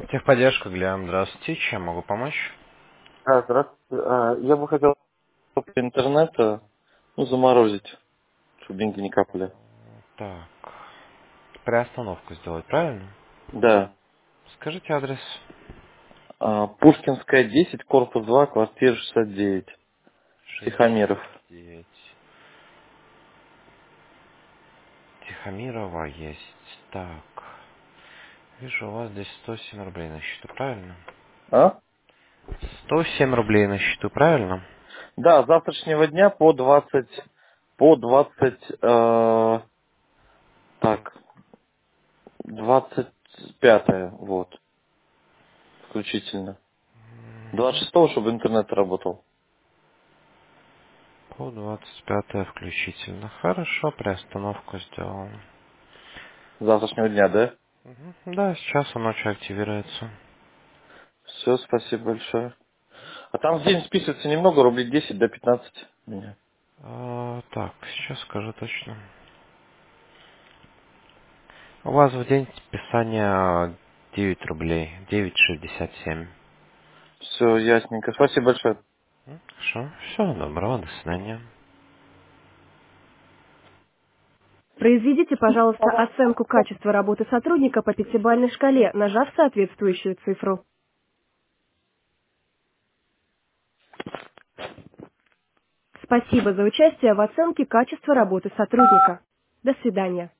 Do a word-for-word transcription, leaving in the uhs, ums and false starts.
Техподдержка, Глям, здравствуйте. Чем могу помочь? А, здравствуйте. А, я бы хотел по интернету, ну, заморозить, чтобы деньги не капали. Так, приостановку сделать, правильно? Да. Скажите адрес. А, Пушкинская, десять, корпус два, квартира шестьдесят девять. Тихомиров. шестьдесят девять. Тихомирова есть. Так, вижу, у вас здесь сто семь рублей на счету, правильно? А? сто семь рублей на счету, правильно? Да, с завтрашнего дня по двадцать, по двадцать, э, так, двадцать пятое, вот, включительно. двадцать шестого, чтобы интернет работал. По двадцать пятое включительно. Хорошо, приостановку сделал. С завтрашнего дня, да? Мгм. Да, сейчас он ночью активируется. Все, спасибо большое. А там в день списывается немного, рублей десять до пятнадцати у меня. А, так, сейчас скажу точно. У вас в день списания девять рублей, девять шестьдесят семь. Все, ясненько. Спасибо большое. М, Хорошо, всего доброго, до свидания. Произведите, пожалуйста, оценку качества работы сотрудника по пятибалльной шкале, нажав соответствующую цифру. Спасибо за участие в оценке качества работы сотрудника. До свидания.